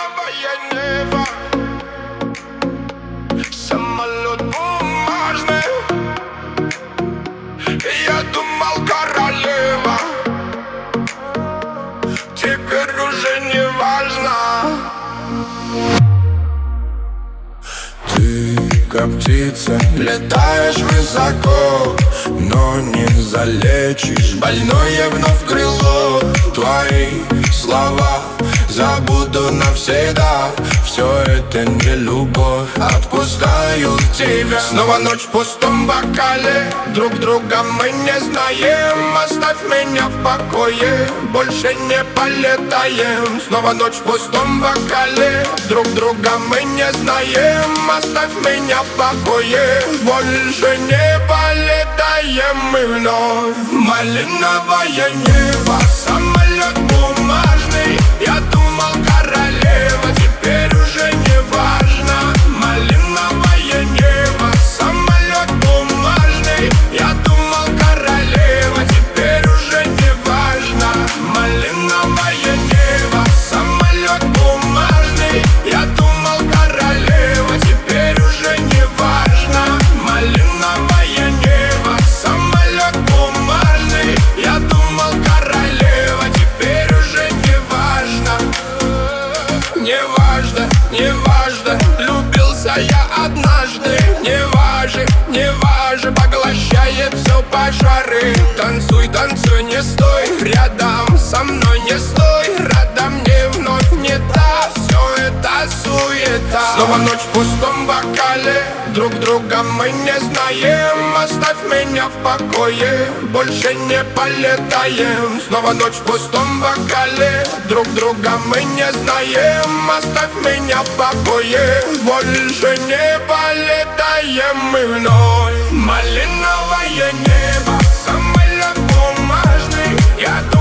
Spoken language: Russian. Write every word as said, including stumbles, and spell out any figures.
Малиновое небо, самолет бумажный. Я думал, королева, теперь уже не важно. Ты, как птица, летаешь высоко, но не залечишь больное вновь крыло. Твои слова забуду навсегда. Все это не любовь, отпускаю тебя. Снова ночь в пустом бокале, друг друга мы не знаем. Оставь меня в покое, больше не полетаем. Снова ночь в пустом бокале, друг друга мы не знаем. Оставь меня в покое, больше не полетаем мы вновь. Малиновое небо, самолет бумажный. Я думал, королева, теперь уже не важно. Малиновое небо, самолет бумажный. Я думал, королева, теперь уже не важно. Малиновое небо, самолет бумажный. Я думал, королева, теперь уже не важно. Малиновое небо, самолет бумажный. Я думал, королева, теперь уже не важно. Не важно, не важно, влюбился я однажды. Не важно, не важно, поглощает все пожары. Танцуй, танцуй, не стой рядом со мной, не стой. Рада мне вновь не та, все это суета. Снова ночь в пустом бокале, друг друга мы не знаем. Оставь меня в покое, больше не полетаем. Снова ночь в пустом бокале, друг друга мы не знаем. Оставь меня в покое, больше не полетаем мы вновь. Малиновое небо, самолет бумажный. Я думал,